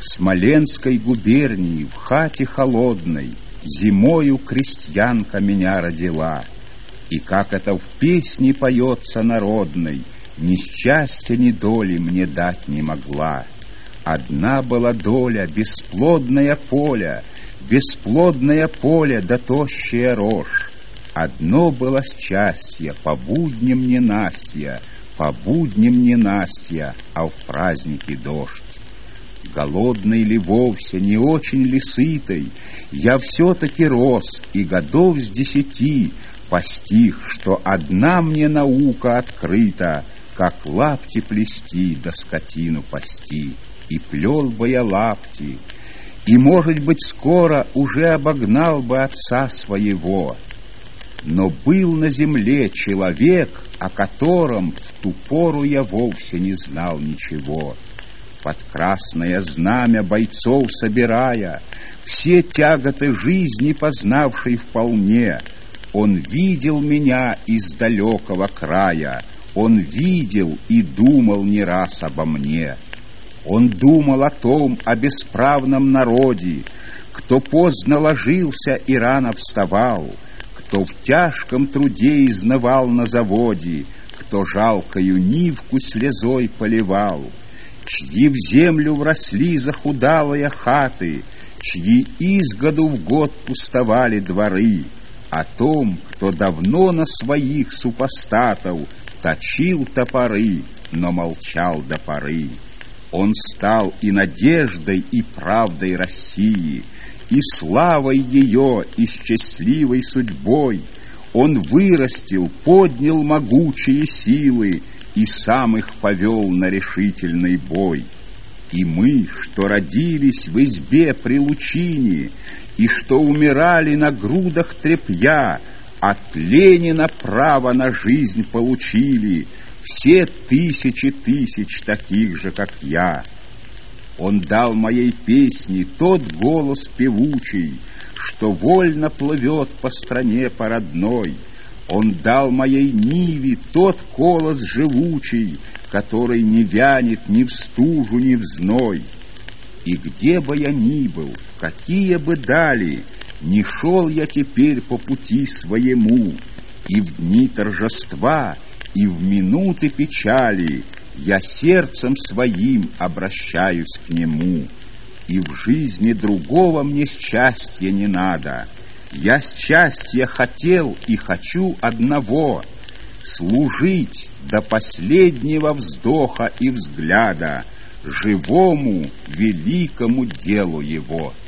В Смоленской губернии, в хате холодной, зимою крестьянка меня родила. И как это в песне поется народной, ни счастья, ни доли мне дать не могла. Одна была доля, бесплодное поле да тощая рожь. Одно было счастье, по будням ненастья, а в празднике дождь. Голодный ли вовсе, не очень ли сытый, я все-таки рос и годов с 10 постиг, что одна мне наука открыта, как лапти плести да скотину пасти. И плел бы я лапти, и, может быть, скоро уже обогнал бы отца своего. Но был на земле человек, о котором в ту пору я вовсе не знал ничего. Под красное знамя бойцов собирая, все тяготы жизни познавший вполне, он видел меня из далекого края, он видел и думал не раз обо мне. Он думал о бесправном народе, кто поздно ложился и рано вставал, кто в тяжком труде изнывал на заводе, кто жалкою нивку слезой поливал, чьи в землю вросли захудалые хаты, чьи из году в год пустовали дворы, о том, кто давно на своих супостатов точил топоры, но молчал до поры. Он стал и надеждой, и правдой России, и славой ее, и счастливой судьбой. Он вырастил, поднял могучие силы, и сам их повел на решительный бой. И мы, что родились в избе при лучине, и что умирали на грудах тряпья, от Ленина право на жизнь получили, все тысячи тысяч таких же, как я. Он дал моей песне тот голос певучий, что вольно плывет по стране по родной. Он дал моей ниве тот колос живучий, который не вянет ни в стужу, ни в зной. И где бы я ни был, в какие бы дали, не шел я теперь по пути своему, и в дни торжества, и в минуты печали я сердцем своим обращаюсь к нему. И в жизни другого мне счастья не надо. Я счастья хотел и хочу одного — служить до последнего вздоха и взгляда живому великому делу его.